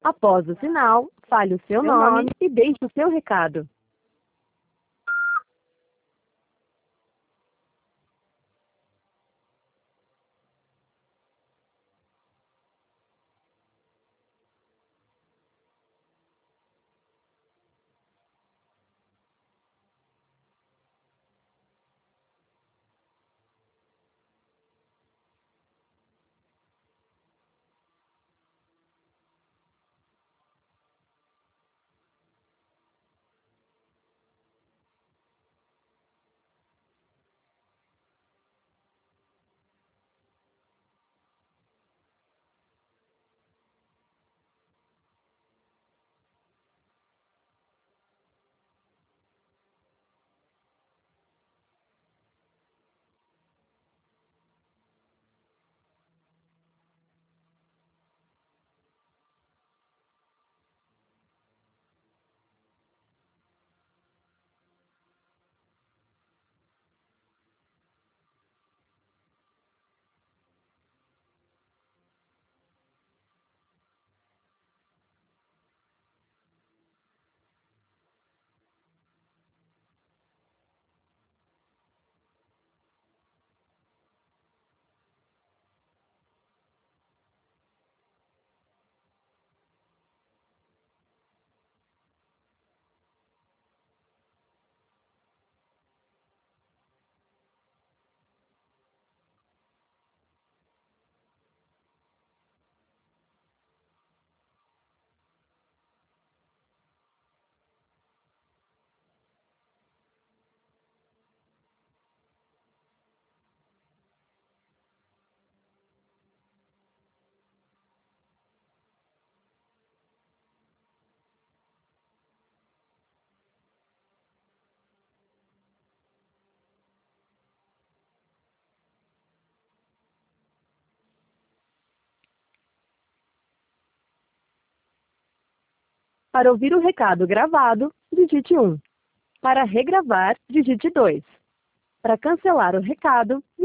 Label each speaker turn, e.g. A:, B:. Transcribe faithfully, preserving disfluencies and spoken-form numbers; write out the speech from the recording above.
A: Após o sinal, fale o seu
B: Seu
A: nome
B: nome.
A: e deixe o seu recado. Para ouvir o recado gravado, digite um. Para regravar, digite dois. Para cancelar o recado,